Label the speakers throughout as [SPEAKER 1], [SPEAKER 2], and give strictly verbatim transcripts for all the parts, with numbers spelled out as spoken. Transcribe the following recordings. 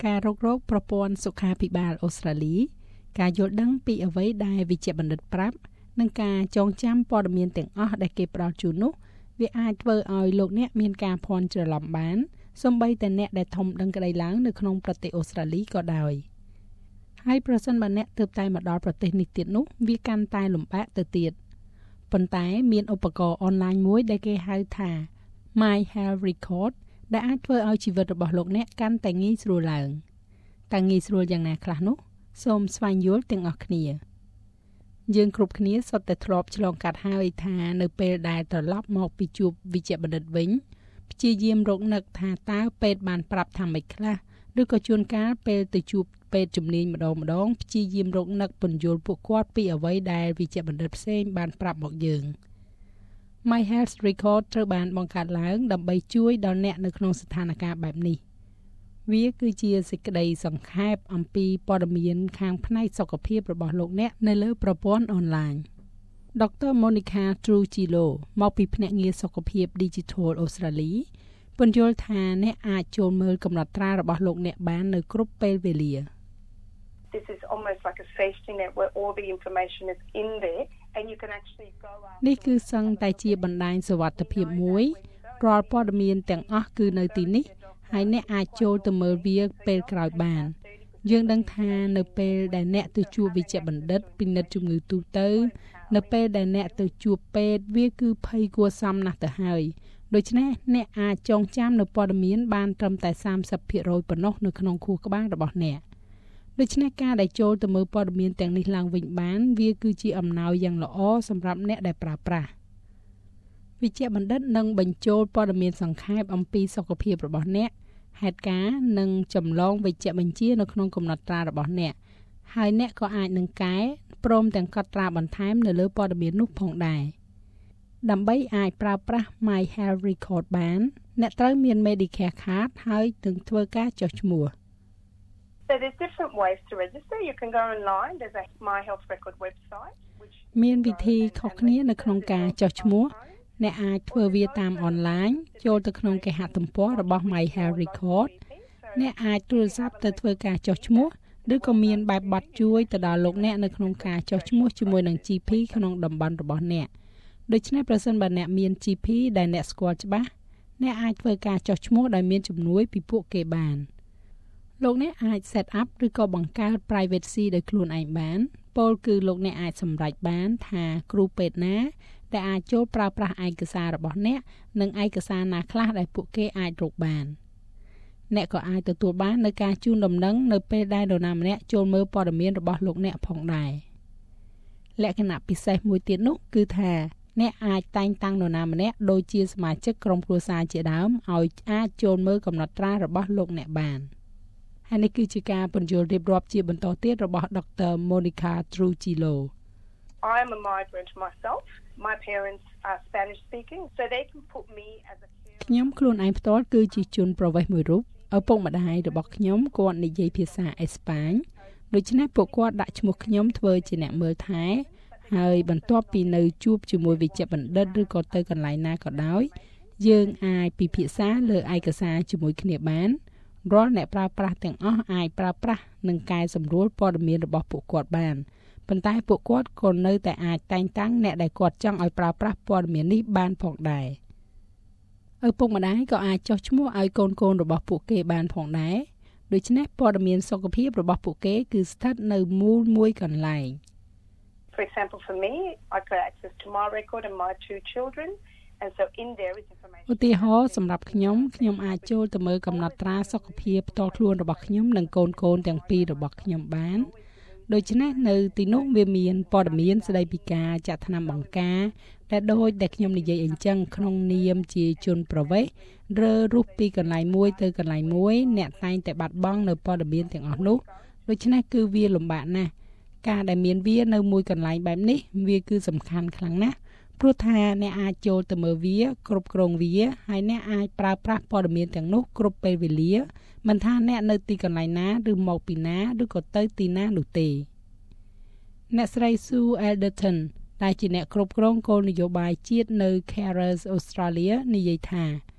[SPEAKER 1] ការរករោគប្រព័ន្ធសុខាភិបាលអូស្ត្រាលីការយល់ដឹងពីអ្វីដែលវិជ្ជបណ្ឌិតប្រាប់និងការចងចាំព័ត៌មានទាំងអស់ដែលគេផ្ដល់ជូននោះវាអាចធ្វើឲ្យលោកអ្នកមានការភ័ន្តច្រឡំបានសូម្បីតែអ្នកដែលធំដឹងក្តីឡើងនៅក្នុងប្រទេសអូស្ត្រាលីក៏ដោយហើយប្រសិនបើអ្នកទើបតែមកដល់ប្រទេសនេះទៀតនោះវាកាន់តែលំបាកទៅទៀតប៉ុន្តែមានឧបករណ៍អនឡាញមួយដែលគេហៅថា My Health Record ដែលអាចធ្វើឲ្យជីវិតរបស់លោកអ្នកកាន់តែងាយស្រួលឡើងតើងាយស្រួលយ៉ាងណាខ្លះនោះសូមស្វែងយល់ទាំងអស់គ្នាយើងគ្រប់គ្នាសុទ្ធតែធ្លាប់ឆ្លងកាត់ហើយថានៅពេលដែលត្រឡប់មកពីជួបវិជ្ជបណ្ឌិតវិញព្យាយាមរកនឹកថាតើពេទ្យបានប្រាប់ថាម៉េចខ្លះឬក៏ជួនកាលពេលទៅជួបពេទ្យជំនាញម្ដងម្ដងព្យាយាមរកនឹកពន្យល់ពួកគាត់ពីអ្វីដែលវិជ្ជបណ្ឌិតផ្សេងបានប្រាប់មកយើង My Health Record ត្រូវបានបង្កើតឡើងដើម្បីជួយដល់អ្នកនៅក្នុងស្ថានភាពបែបនេះវាគឺជាសេចក្តីសង្ខេបអំពីព័ត៌មានខាងផ្នែកសុខភាពរបស់លោកអ្នកនៅលើប្រព័ន្ធអនឡាញ Doctor Monica Trujillo មកពីភ្នាក់ងារសុខភាព Digital Australia ពន្យល់ថាអ្នកអាចចូលមើលកំណត់ត្រារបស់លោកអ្នកបាននៅគ្រប់ពេលវេលា
[SPEAKER 2] This is almost like a safety net where all the information is in there and you can actually go out
[SPEAKER 1] នេះគឺសឹងតែជាបណ្ដាញសុវត្ថិភាពមួយរាល់ព័ត៌មានទាំងអស់គឺនៅទីនេះហើយអ្នកអាចចូលទៅមើលវាពេលក្រោយបានយើងដឹងថានៅពេលដែលអ្នកទៅជួបវិជ្ជបណ្ឌិតពិនិត្យជំងឺទូទៅនៅពេលដែលអ្នកទៅជួបពេទ្យវាគឺភ័យគួរសមណាស់ទៅហើយដូច្នេះអ្នកអាចចងចាំនៅព័ត៌មានបានត្រឹមតែសាមសិបភាគរយប៉ុណ្ណោះនៅក្នុងខួរក្បាលរបស់អ្នកដូច្នេះការដែលចូលទៅមើលព័ត៌មានទាំងនេះឡើងវិញបានវាគឺជាអំណោយយ៉ាងល្អសម្រាប់អ្នកដែលប្រើប្រាស់វិជ្ជបណ្ឌិតនឹងបញ្ចូលព័ត៌មានសង្ខេបអំពីសុខភាពរបស់អ្នកហេតុការណ៍និងចម្លងវិជ្ជបញ្ជានៅក្នុងកំណត់ត្រារបស់អ្នកហើយអ្នកក៏អាចនឹងកែព្រមទាំងកត់ត្រាបន្ថែមនៅលើព័ត៌មាននោះផងដែរដើម្បីអាចប្រើប្រាស់ My Health Record បានអ្នកត្រូវមាន Medicare Card ហើយនឹងធ្វើការចុះឈ្មោះ
[SPEAKER 2] So there's different ways to register. You can go online. There's a My Health Record website.
[SPEAKER 1] មានវិធីខុសគ្នានៅក្នុងការចុះឈ្មោះអ្នកអាចធ្វើវាតាមអនឡាញចូលទៅក្នុងគេហទំព័ររបស់ My Health Record អ្នកអាចទូរស័ព្ទទៅធ្វើការចុះឈ្មោះឬក៏មានបែបប័ណ្ណជួយទៅដល់លោកអ្នកនៅក្នុងការចុះឈ្មោះជាមួយនឹង ជី ភី ក្នុងតំបន់របស់អ្នកដូច្នេះប្រសិនបើអ្នកមាន ជី ភី ដែលអ្នកស្គាល់ច្បាស់អ្នកអាចធ្វើការចុះឈ្មោះដោយមានជំនួយពីពួកគេបានលោកអ្នកអាច set up ឬក៏បង្កើត privacy ដោយខ្លួនឯងបានពោលគឺលោកអ្នកអាចសម្រេចបានថាគ្រូពេទ្យណាដែលអាចចូលប្រើប្រាស់ឯកសាររបស់អ្នកនិងឯកសារណាខ្លះដែលពួកគេអាចរកបានអ្នកក៏អាចទទួលបាននៅការជូនដំណឹងនៅពេលដែលនរណាម្នាក់ចូលមើលព័ត៌មានរបស់លោកអ្នកផងដែរលក្ខណៈពិសេសមួយទៀតនោះគឺថាអ្នកអាចតែងតាំងនរណាម្នាក់ដូចជាសមាជិកក្រុមគ្រួសារជាដើមឲ្យអាចចូលមើលកំណត់ត្រារបស់លោកអ្នកបានហើយនេះគឺជាការពន្យល់រៀបរាប់ជាបន្តទៀតរបស់ Doctor Monica Trujillo
[SPEAKER 2] I am a migrant myself. My parents are Spanish speaking, so they can put me as a
[SPEAKER 1] ខ្ញុំខ្លួនឯងផ្ទាល់គឺជាជនប្រវេសន៍មួយរូបឪពុកម្ដាយរបស់ខ្ញុំគាត់និយាយភាសាអេស្ប៉ាញដូច្នេះពួកគាត់ដាក់ឈ្មោះខ្ញុំធ្វើជាអ្នកមើលថែហើយបន្ទាប់ពីនៅជួបជាមួយវិជ្ជបណ្ឌិតឬក៏ទៅកន្លែងណាក៏ដោយយើងអាចពិភាក្សាលើឯកសារជាមួយគ្នាបានរាល់អ្នកប្រើប្រាស់ទាំងអស់អាចប្រើប្រាស់និងកែសម្រួលព័ត៌មានរបស់ពួកគាត់បានប៉ុន្តែពួកគាត់ក៏នៅតែអាចតែងតាំងអ្នកដែលគាត់ចង់ឲ្យប្រើប្រាស់ព័ត៌មាននេះបានផងដែរឪពុកម្ដាយក៏អាចចុះឈ្មោះឲ្យកូនកូនរបស់ពួកគេបានផងដែរដូច្នេះព័ត៌មានសុខភាពរបស់ពួកគេគឺស្ថិតនៅមូលមួយកន្លែង
[SPEAKER 2] For example for me I got access to my record and my two children and so in there is information
[SPEAKER 1] ឧទាហរណ៍សម្រាប់ខ្ញុំខ្ញុំអាចចូលទៅមើលកំណត់ត្រាសុខភាពផ្ទាល់ខ្លួនរបស់ខ្ញុំនិងកូនកូនទាំងពីររបស់ខ្ញុំបានដូច្នេះនៅទីនោះវាមានព័ត៌មានស្ដីពីការចាក់ថ្នាំបង្ការដែលដូចដែលខ្ញុំនិយាយអញ្ចឹងក្នុងនាមជាជនប្រវេសន៍រើរុះពីកន្លែងមួយទៅកន្លែងមួយអ្នកតែងតែបាត់បង់នៅព័ត៌មានទាំងអស់នោះដូច្នេះគឺវាលំបាកណាស់ការដែលមានវានៅមួយកន្លែងបែបនេះវាគឺសំខាន់ខ្លាំងណាស់ព្រោះថាអ្នកអាចចូលទៅមើលវាគ្រប់គ្រងវាហើយអ្នកអាចប្រើប្រាស់ព័ត៌មានទាំងនោះគ្រប់ពេលវេលាមិនថាអ្នកនៅទីកន្លែងណាឬមកពីណាឬក៏ទៅទីណានោះទេអ្នកស្រី Sue Alderton ដែលជាអ្នកគ្រប់គ្រងគោលនយោបាយជាតិនៅ Carers Australia និយាយថា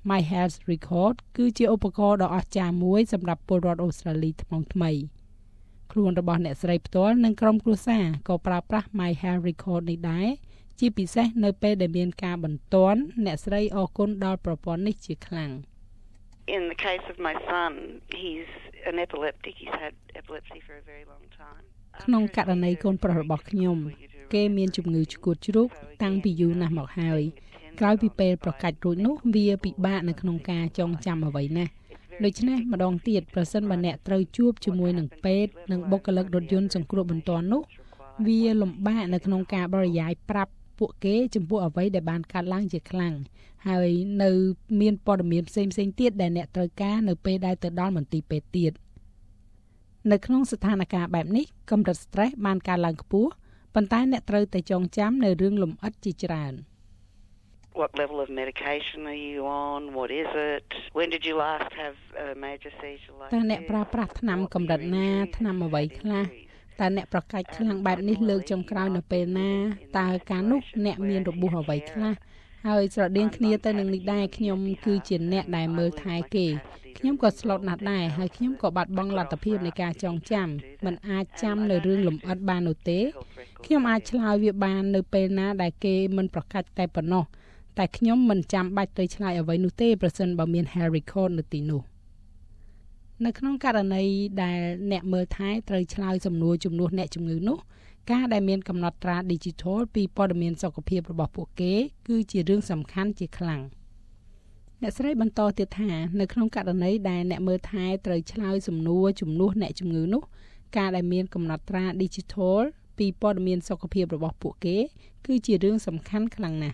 [SPEAKER 1] My Health Record គឺជាឧបករណ៍ដ៏អស្ចារ្យមួយសម្រាប់ពលរដ្ឋអូស្ត្រាលីថ្មីថ្មីខ្លួនរបស់អ្នកស្រីផ្ទាល់និងក្រុមគ្រួសារក៏ប្រើប្រាស់ My Health Record នេះដែរជាពិសេសនៅពេលដែលមានការបន្ទាន់អ្នកស្រីអរគុណដល់ប្រព័ន្ធនេះជាខ្លាំង
[SPEAKER 3] In the case of my son, he's an epileptic. He's had epilepsy for a very long time.
[SPEAKER 1] ក្នុងករណីកូនប្រុសរបស់ខ្ញុំគេមានជំងឺឆ្កួតជ្រូកតាំងពីយូរណាស់មកហើយក្រោយពីពេលប្រកាច់រួចនោះវាពិបាកនៅក្នុងការចងចាំអ្វីណាស់ដូច្នេះម្ដងទៀតប្រសិនបើអ្នកត្រូវជួបជាមួយនឹងពេទ្យនិងបុគ្គលិករថយន្តសង្គ្រោះបន្ទាន់នោះវាលំបាកនៅក្នុងការបរិយាយប្រាប់ពួកគេចំពោះអ្វីដែលបានកើតឡើងជាខ្លាំងហើយនៅមានព័ត៌មានផ្សេងៗទៀតដែលអ្នកត្រូវការនៅពេលដែលទៅដល់មន្ទីរពេទ្យទៀតនៅក្នុងស្ថានភាពបែបនេះកម្រិត stress បានកើនឡើងខ្ពស់ប៉ុន្តែអ្នកត្រូវតែចងចាំនៅរឿងលម្អិតជាច្រើន
[SPEAKER 3] What level of medication are you on? What is it? When did you last have a major seizure like this? តើអ្នកប្រើប្រាស់ថ្នាំកម្រិតណាថ្នាំអ្វីខ្លះតើអ្នកប្រកាច់ខ្លាំងបែបនេះលើកចុងក្រោយនៅពេលណាតើកាលនោះអ្នកមានរបួសអ្វីខ្លះហើយស្រដៀងគ្នាទៅនឹងនេះដែរខ្ញុំគឺជាអ្នកដែលមើលថែគេខ្ញុំក៏ស្លូតណាស់ដែរហើយខ្ញុំក៏បាត់បង់លទ្ធភាពនៃការចងចាំមិនអាចចាំនៅរឿងលម្អិតបាននោះទេខ្ញុំអាចឆ្លើយវាបាននៅពេលណាដែលគេមិនប្រកាច់តែប៉ុណ្ណោះតែខ្ញុំមិនចាំបាច់ទៅឆ្លើយអ្វីនោះទេប្រសិនបើមាន Health Record នៅទីនោះនៅក្នុងករណីដែលអ្នកមើលថែត្រូវឆ្លើយសំណួរជំនួសអ្នកជំងឺនោះការដែលមានកំណត់ត្រា Digital ពីព័ត៌មានសុខភាពរបស់ពួកគេគឺជារឿងសំខាន់ជាខ្លាំងអ្នកស្រីបន្តទៀតថានៅក្នុងករណីដែលអ្នកមើលថែត្រូវឆ្លើយសំណួរជំនួសអ្នកជំងឺនោះការដែលមានកំណត់ត្រា Digital ពីព័ត៌មានសុខភាពរបស់ពួកគេគឺជារឿងសំខាន់ខ្លាំងណាស់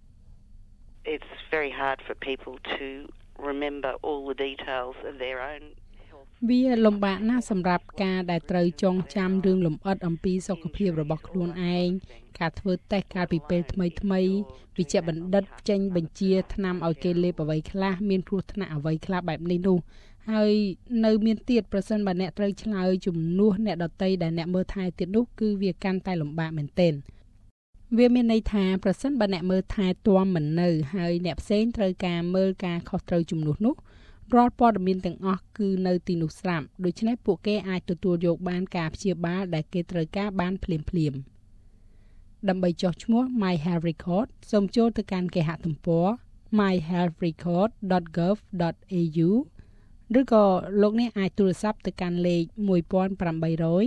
[SPEAKER 3] It's very hard for people to remember all the details of their own health.
[SPEAKER 1] វាលំបាកណាស់សម្រាប់ការដែលត្រូវចងចាំរឿងលម្អិតអំពីសុខភាពរបស់ខ្លួនឯងការធ្វើតេស្តកាលពីពេលថ្មីថ្មីវិជ្ជបណ្ឌិតចេញបញ្ជាថ្នាំឲ្យគេលេបអ្វីខ្លះមានគ្រោះថ្នាក់អ្វីខ្លះបែបនេះនោះហើយនៅមានទៀតប្រសិនបើអ្នកត្រូវឆ្លើយជំនួសអ្នកដទៃដែលអ្នកមើលថែទៀតនោះគឺវាកាន់តែលំបាកមែនទែនវាមានន័យថាប្រសិនបើអ្នកមើលថែទាំមិននៅហើយអ្នកផ្សេងត្រូវការមើលការខុសត្រូវជំនួសនោះរាល់ព័ត៌មានទាំងអស់គឺនៅទីនោះស្រាប់ដូច្នេះពួកគេអាចទទួលយកបានការព្យាបាលដែលគេត្រូវការបានភ្លាមភ្លាមដើម្បីចុះឈ្មោះ My Health Record សូមចូលទៅកាន់គេហទំព័រ my health record dot gov dot a u ឬក៏លោកអ្នកអាចទូរស័ព្ទទៅកាន់លេខone eight hundred seven two three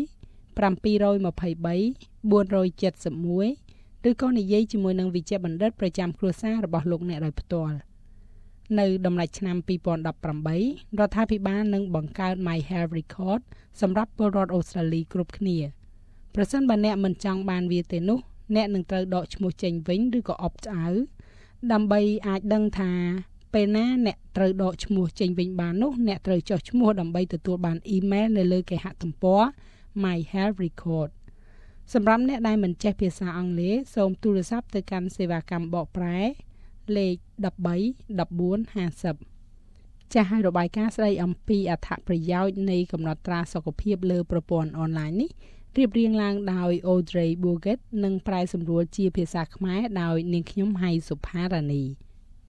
[SPEAKER 1] four seven oneឬក៏និយាយជាមួយនឹងវិជ្ជបណ្ឌិតប្រចាំគ្រួសាររបស់លោកអ្នកដោយផ្ទាល់នៅដំណាច់ឆ្នាំtwo thousand eighteenរដ្ឋាភិបាលនឹងបង្កើត My Health Record សម្រាប់ពលរដ្ឋអូស្ត្រាលីគ្រប់គ្នាប្រសិនបើអ្នកមិនចង់បានវាទេនោះអ្នកនឹងត្រូវដកឈ្មោះចេញវិញឬក៏ opt out ដើម្បីអាចដឹងថាពេលណាអ្នកត្រូវដកឈ្មោះចេញវិញបាននោះអ្នកត្រូវចុះឈ្មោះដើម្បីទទួលបានអ៊ីមែលនៅលើគេហទំព័រ My Health Record សម្រាប់អ្នកដែលមិនចេះភាសាអង់គ្លេសសូមទូរស័ព្ទទៅកាន់សេវាកម្មបកប្រែលេខone three one four five zeroចាស់ឲ្យរបាយការណ៍ស្ដីអំពីអត្ថប្រយោជន៍នៃកំណត់ត្រាសុខភាពលើប្រព័ន្ធអនឡាញនេះរៀបរៀងឡើងដោយ Audrey Bourget និងប្រែសម្រួលជាភាសាខ្មែរដោយនាងខ្ញុំហៃសុផារ៉ានី